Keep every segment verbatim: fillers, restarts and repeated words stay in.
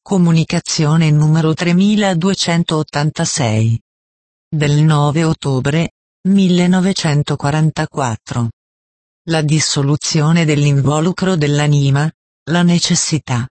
Comunicazione numero tremiladuecentottantasei. Del nove ottobre, millenovecentoquarantaquattro. La dissoluzione dell'involucro dell'anima, la necessità.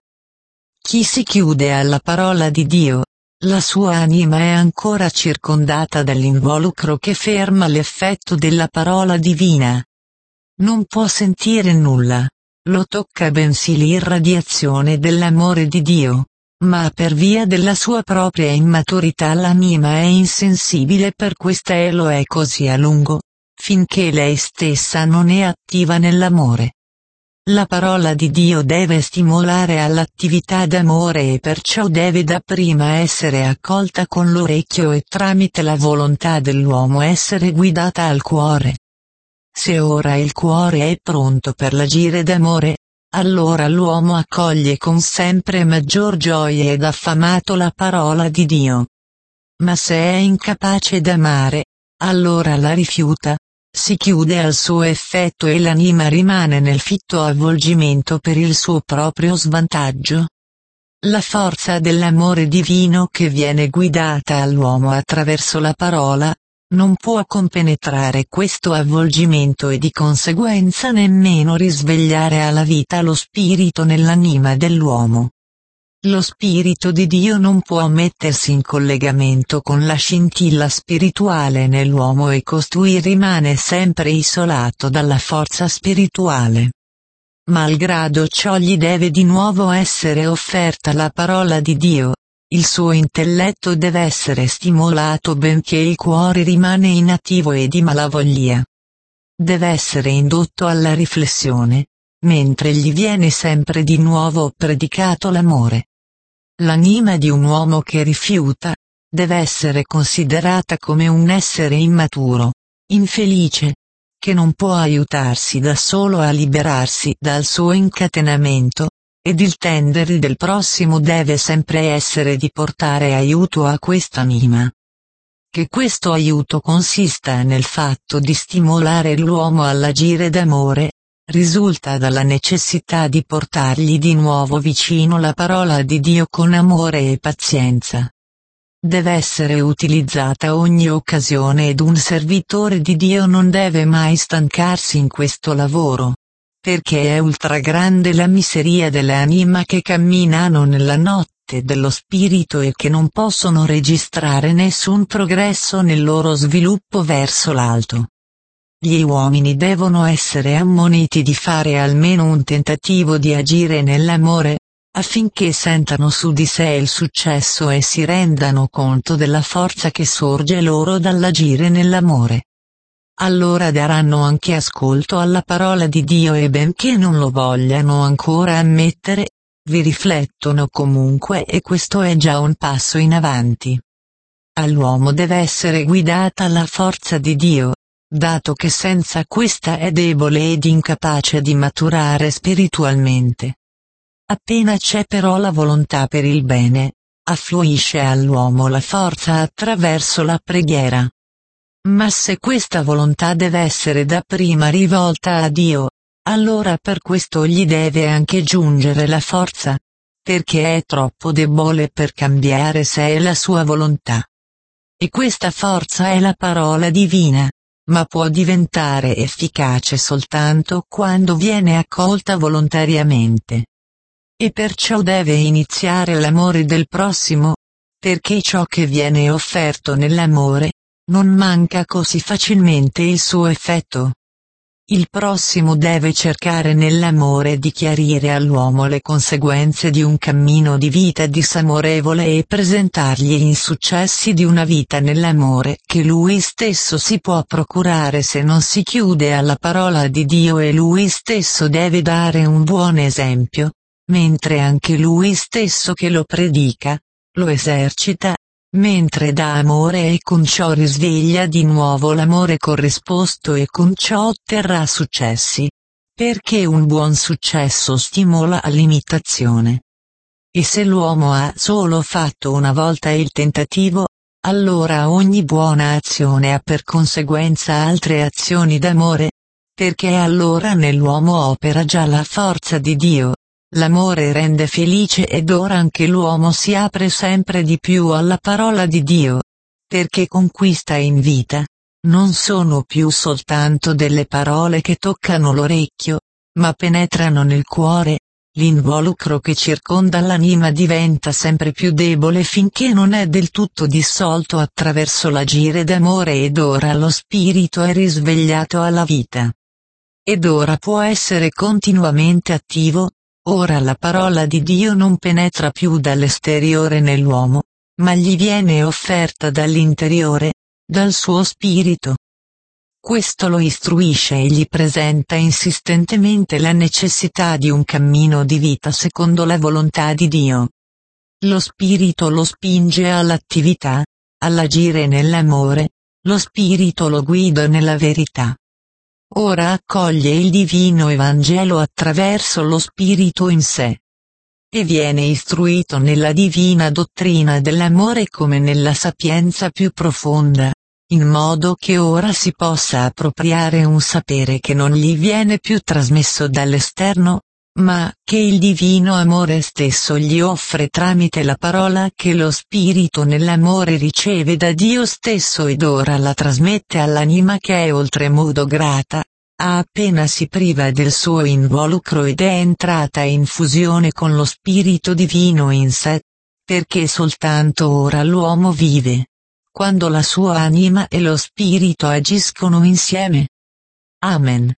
Chi si chiude alla parola di Dio, la sua anima è ancora circondata dall'involucro che ferma l'effetto della parola divina. Non può sentire nulla, lo tocca bensì l'irradiazione dell'amore di Dio, ma per via della sua propria immaturità l'anima è insensibile per questa e lo è così a lungo, finché lei stessa non è attiva nell'amore. La parola di Dio deve stimolare all'attività d'amore e perciò deve dapprima essere accolta con l'orecchio e tramite la volontà dell'uomo essere guidata al cuore. Se ora il cuore è pronto per l'agire d'amore, allora l'uomo accoglie con sempre maggior gioia ed affamato la parola di Dio. Ma se è incapace d'amare, allora la rifiuta, si chiude al suo effetto e l'anima rimane nel fitto avvolgimento per il suo proprio svantaggio. La forza dell'amore divino che viene guidata all'uomo attraverso la parola, non può compenetrare questo avvolgimento e di conseguenza nemmeno risvegliare alla vita lo spirito nell'anima dell'uomo. Lo spirito di Dio non può mettersi in collegamento con la scintilla spirituale nell'uomo e costui rimane sempre isolato dalla forza spirituale. Malgrado ciò gli deve di nuovo essere offerta la parola di Dio. Il suo intelletto deve essere stimolato benché il cuore rimane inattivo e di malavoglia. Deve essere indotto alla riflessione, mentre gli viene sempre di nuovo predicato l'amore. L'anima di un uomo che rifiuta, deve essere considerata come un essere immaturo, infelice, che non può aiutarsi da solo a liberarsi dal suo incatenamento, ed il tendere del prossimo deve sempre essere di portare aiuto a quest'anima. Che questo aiuto consista nel fatto di stimolare l'uomo all'agire d'amore, risulta dalla necessità di portargli di nuovo vicino la parola di Dio con amore e pazienza. Deve essere utilizzata ogni occasione ed un servitore di Dio non deve mai stancarsi in questo lavoro, perché è ultra grande la miseria delle anime che camminano nella notte dello spirito e che non possono registrare nessun progresso nel loro sviluppo verso l'alto. Gli uomini devono essere ammoniti di fare almeno un tentativo di agire nell'amore, affinché sentano su di sé il successo e si rendano conto della forza che sorge loro dall'agire nell'amore. Allora daranno anche ascolto alla parola di Dio e benché non lo vogliano ancora ammettere, vi riflettono comunque e questo è già un passo in avanti. All'uomo deve essere guidata la forza di Dio, dato che senza questa è debole ed incapace di maturare spiritualmente. Appena c'è però la volontà per il bene, affluisce all'uomo la forza attraverso la preghiera. Ma se questa volontà deve essere dapprima rivolta a Dio, allora per questo gli deve anche giungere la forza, perché è troppo debole per cambiare se è la sua volontà. E questa forza è la parola divina, ma può diventare efficace soltanto quando viene accolta volontariamente. E perciò deve iniziare l'amore del prossimo, perché ciò che viene offerto nell'amore, non manca così facilmente il suo effetto. Il prossimo deve cercare nell'amore di chiarire all'uomo le conseguenze di un cammino di vita disamorevole e presentargli gli insuccessi di una vita nell'amore che lui stesso si può procurare se non si chiude alla parola di Dio e lui stesso deve dare un buon esempio, mentre anche lui stesso che lo predica, lo esercita, mentre dà amore e con ciò risveglia di nuovo l'amore corrisposto e con ciò otterrà successi, perché un buon successo stimola all'imitazione. E se l'uomo ha solo fatto una volta il tentativo, allora ogni buona azione ha per conseguenza altre azioni d'amore, perché allora nell'uomo opera già la forza di Dio, L'amore rende felice ed ora anche l'uomo si apre sempre di più alla parola di Dio, perché conquista in vita. Non sono più soltanto delle parole che toccano l'orecchio, ma penetrano nel cuore. L'involucro che circonda l'anima diventa sempre più debole finché non è del tutto dissolto attraverso l'agire d'amore ed ora lo spirito è risvegliato alla vita. Ed ora può essere continuamente attivo. Ora la parola di Dio non penetra più dall'esteriore nell'uomo, ma gli viene offerta dall'interiore, dal suo spirito. Questo lo istruisce e gli presenta insistentemente la necessità di un cammino di vita secondo la volontà di Dio. Lo spirito lo spinge all'attività, all'agire nell'amore, lo spirito lo guida nella verità. Ora accoglie il divino Evangelo attraverso lo spirito in sé. E viene istruito nella divina dottrina dell'amore come nella sapienza più profonda, in modo che ora si possa appropriare un sapere che non gli viene più trasmesso dall'esterno, ma che il divino amore stesso gli offre tramite la parola che lo spirito nell'amore riceve da Dio stesso ed ora la trasmette all'anima che è oltremodo grata, appena si priva del suo involucro ed è entrata in fusione con lo spirito divino in sé, perché soltanto ora l'uomo vive, quando la sua anima e lo spirito agiscono insieme. Amen.